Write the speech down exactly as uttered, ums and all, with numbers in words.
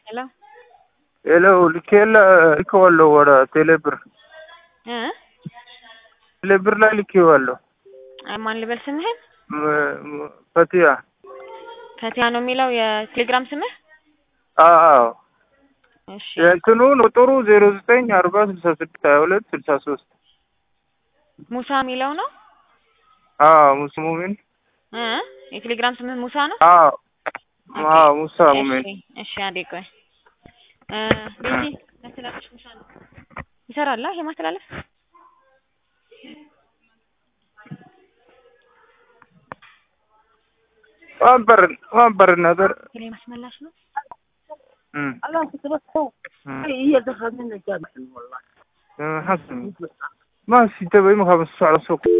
Hello? Hello, ልኬላ ልኬዋለሁ ወደ ቴሌብር እ ቴሌብር ላይ ልኬዋለሁ። ማን ልበል ስምህን? ፈቲያ ፈቲያ ነው የሚለው የቴሌግራም ስምህ? አዎ። እሺ የእንትኑ ቁጥሩ ዜሮ ዘጠኝ አርባ ስልሳ ስድስት ሀያ ሁለት ስልሳ ሶስት ሙሳ የሚለው ነው? አዎ ሙሳ ሙሚን እ የቴሌግራም ስምህ ሙሳ ነው? አዎ ኦኬ አዎ ሙሳ ሙሚን። እሺ እሺ አንዴ ቆይ እ ቤቲ ማስተላለፍ ሙሳ ነው ይሰራል ይሄ ማስተላለፍ? ወንበር ወንበር ነገር ቴሌ ማስመላሽ ነው? እም الله تتبسط هي دخل منك جامع والله حسن ما في تبي ما خمس على السوق